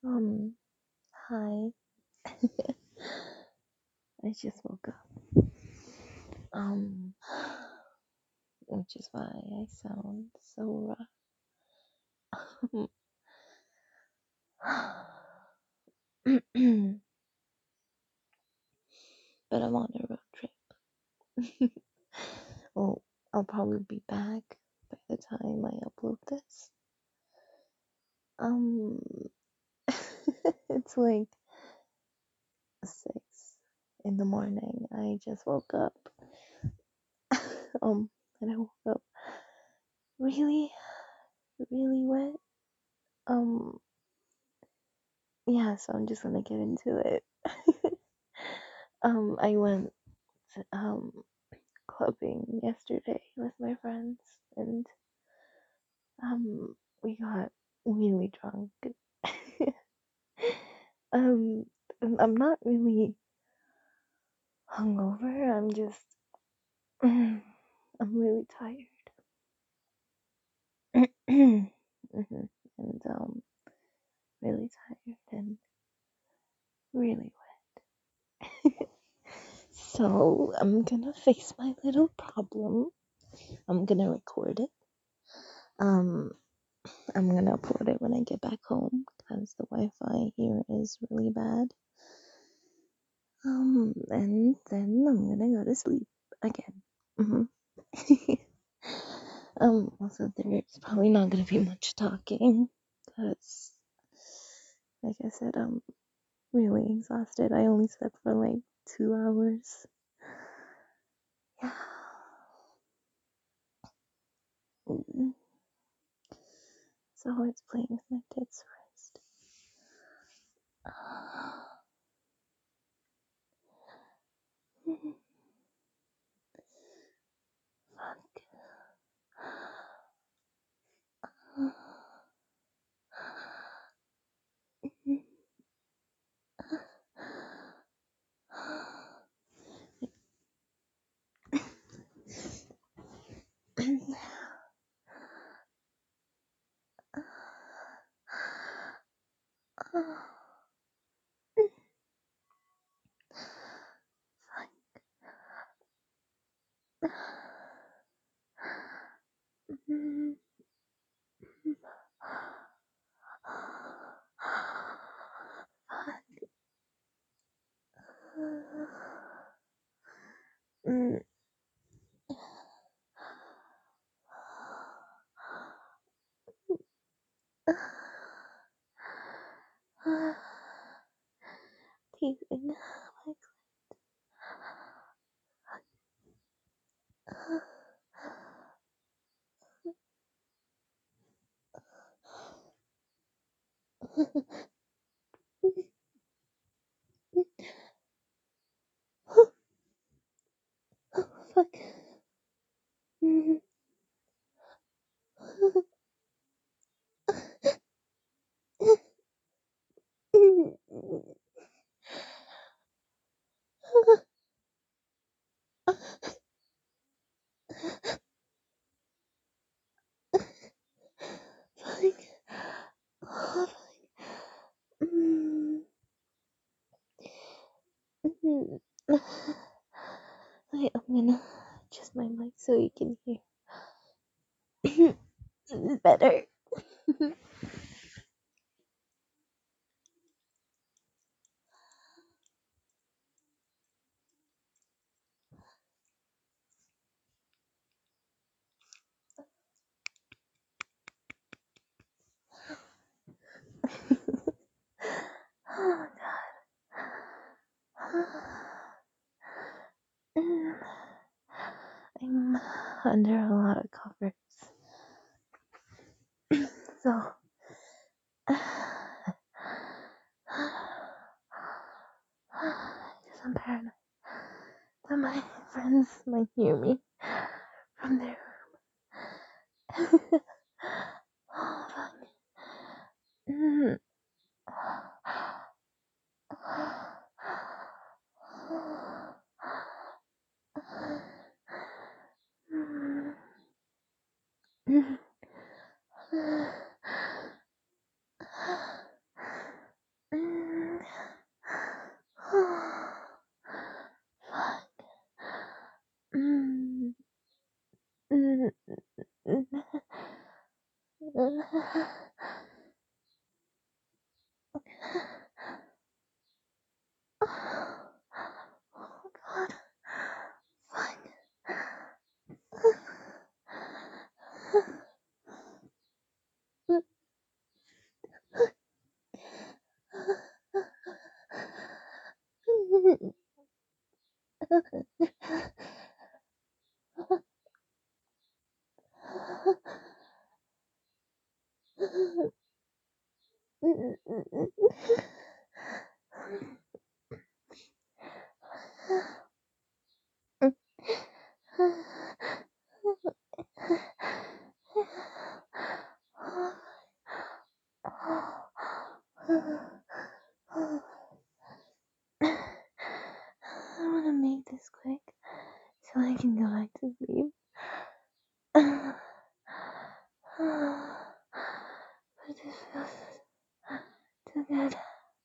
Um, Hi. I just woke up. Um, which is why I sound so rough. But I'm on a road trip. Well, I'll probably be back by the time I upload this. Um, it's like 6 in the morning. I just woke up. And I woke up really, really wet. Um, yeah, so I'm just gonna get into it. I went clubbing yesterday with my friends, and we got really drunk. um, I'm not really hungover. I'm just I'm really tired. Mhm. And really tired and really wet. So I'm gonna fix my little problem. I'm gonna record it. Um, I'm gonna upload it when I get back home because the Wi-Fi here is really bad. And then I'm gonna go to sleep again. Also there's probably not gonna be much talking because, like I said, I'm really exhausted. I only slept for like 2 hours. Yeah. So it's playing with my tits first. Fuck. Teasing. Fuck. Fuck. Oh, Wait, I'm gonna adjust my mic so you can hear. This is better. Oh god. I'm under a lot of covers. So because I'm paranoid that my friends might hear me from their room. Oh fuck. Mm. I want to make this quick so I can go back to sleep. But this feels too good.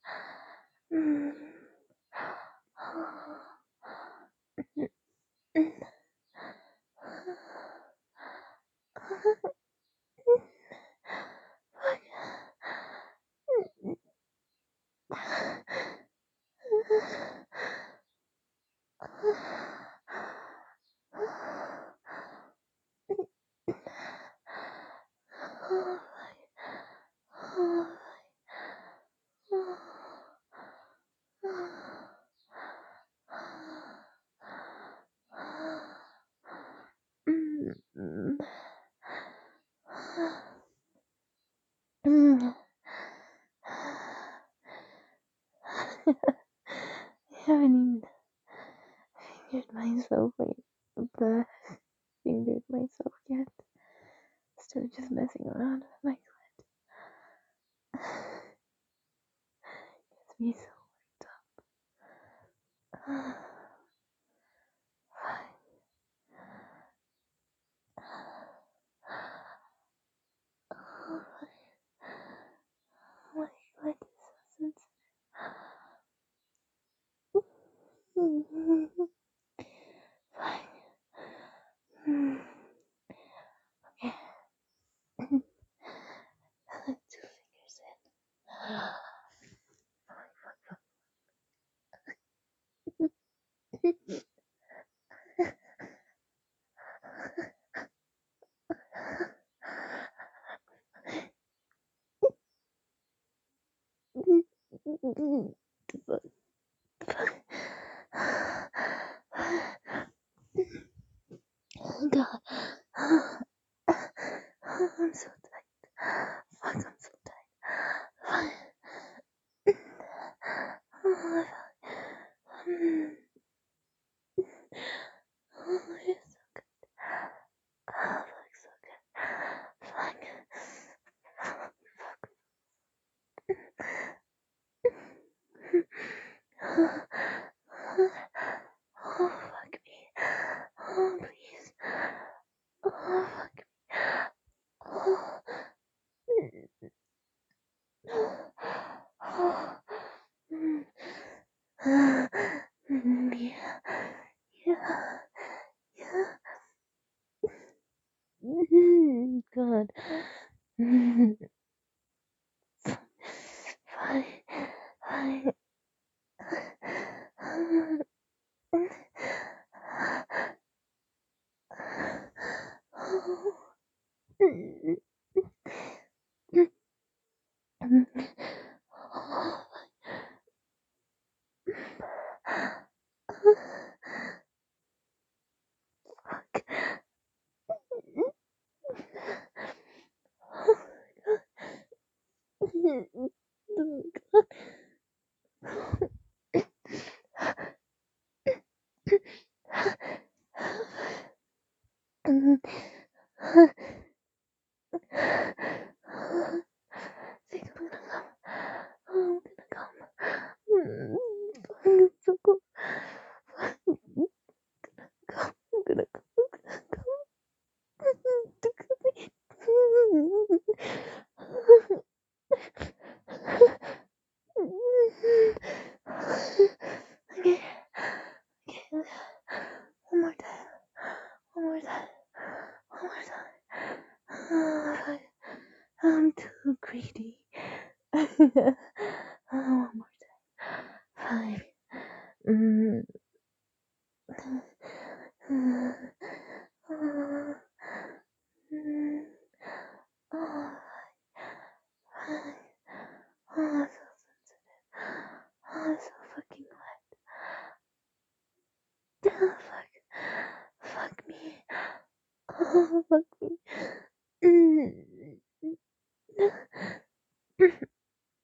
I haven't even fingered myself fingered myself yet. Still just messing around with my clit. Gets me so worked up. My clit is so sensitive. Fine. Okay. I like 2 fingers in. God. I'm so tight. Fuck, I'm so tight. Oh, you're so good. Oh, fuck, so good. Fuck. Oh, fuck me. Oh, please. Oh, fuck me. Oh. Oh. Yeah. Yeah. Yeah. God. Fine. Fine. Think I'm gonna come. I'm gonna come. I'm so cool. I'm gonna come. Okay. Okay. One more time. One more time. One more time. I'm too greedy. One more time. Fine. Oh, fine. Oh, so sensitive. Oh, so fucking wet. Oh, fuck. Fuck me. Oh, fuck me.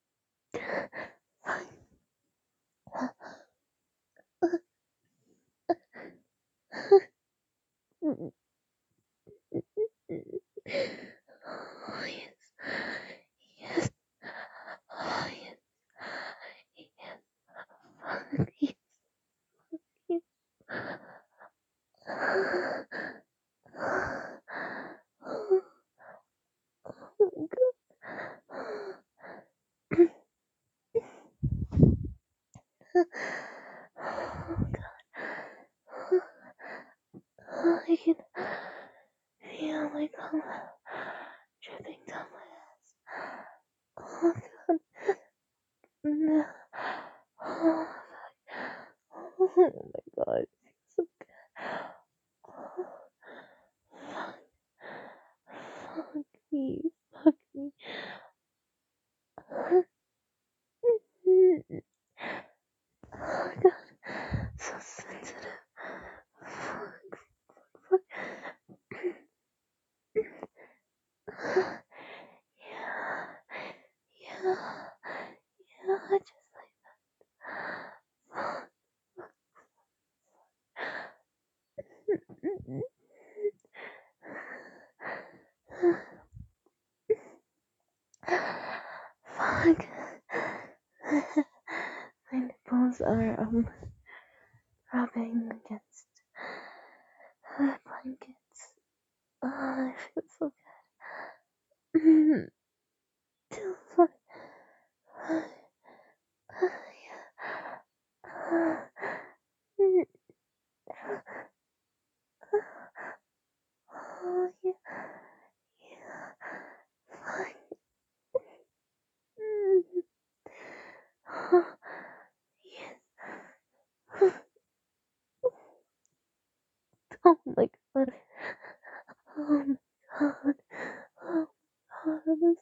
Oh god. I can feel my cum dripping down my ass. Oh god. No. Oh, oh my god. It feels so good. Oh, fuck me. Fuck me. Oh god. So sensitive. Fuck. Fuck. Yeah. Yeah. Yeah. Just like that. Fuck. My nipples are rubbing against blankets. Oh, I feel so good. Feel so oh yeah, yeah. Fuck. Oh, yes. Oh my god. Oh my god. Oh my god, I'm so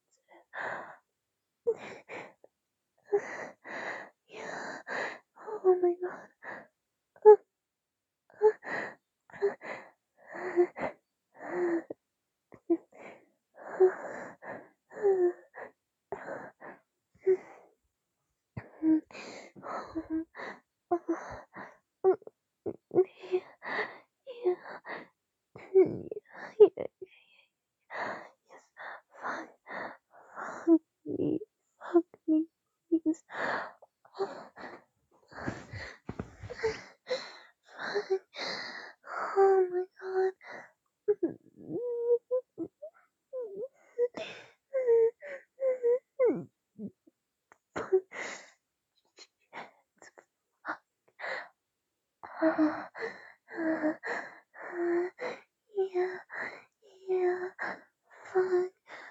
sensitive. Yeah. Oh my god. Yeah, yeah, yeah, yes, fuck, fuck me, fuck me, please. Fuck. Oh my god. Yeah, yeah, fuck.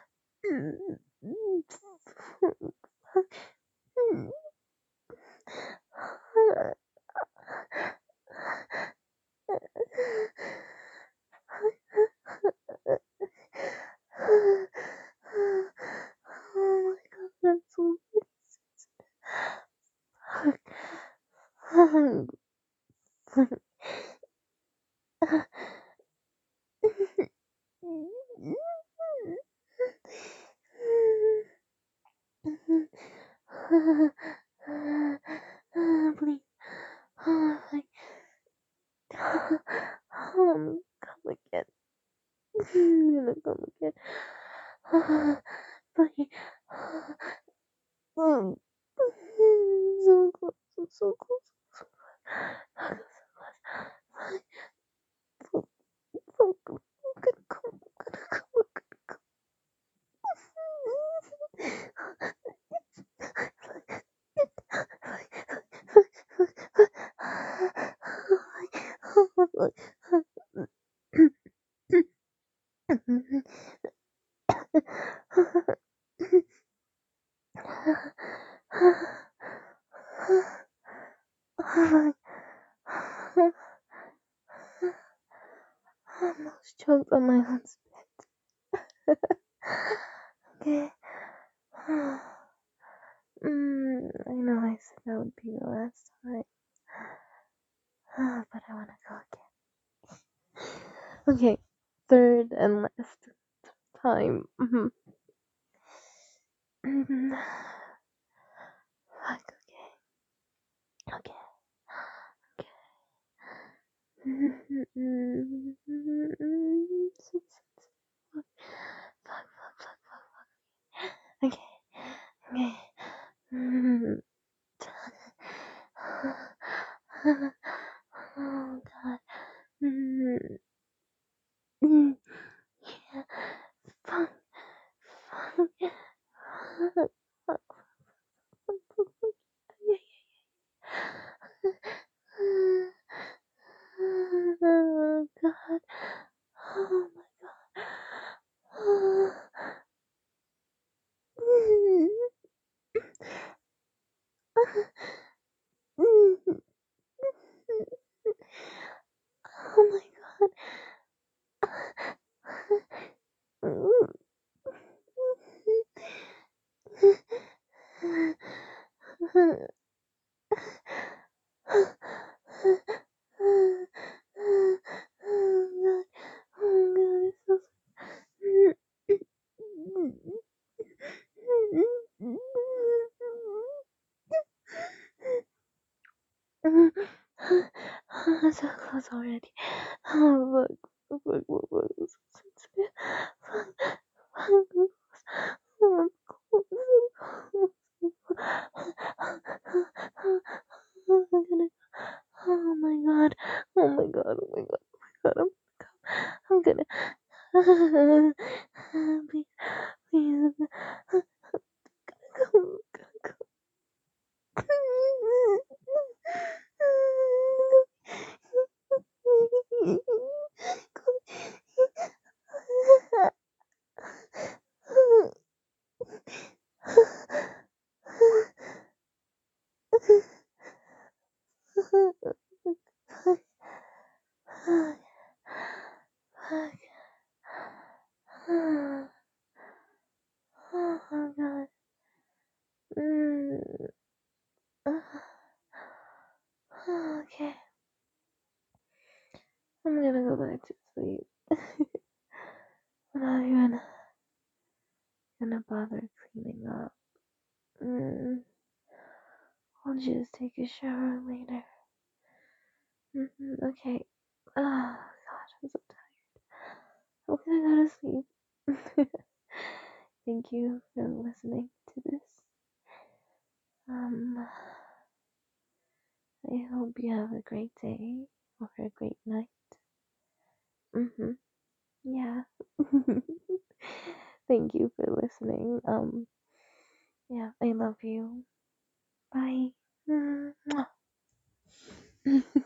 Oh my god, that's so please, come again. I'm gonna come again. Please. So close, so close, so close. So close. I almost choked on my own spit. Okay. I know I said that would be the last time. But I wanna go again. Okay. Third and last time. Fuck, okay. Okay. So fuck, fuck, fuck, fuck. Okay. Okay. Oh god. Yeah. Fuck. Fuck. Fuck. Fuck. Fuck. Fuck. I'm so close already. Oh, look, look, I'm so sensitive. Fuck, I'm gonna, oh my god, oh my god, oh my god, oh my god, I'm gonna, please, please, oh my god. Okay, I'm gonna go back to sleep. I'm not even gonna bother cleaning up. I'll just take a shower later. Okay. Oh god, I'm so tired. I'm gonna go to sleep. Thank you for listening to this. I hope you have a great day or a great night. Yeah. Thank you for listening. Yeah, I love you. Bye. Mwah.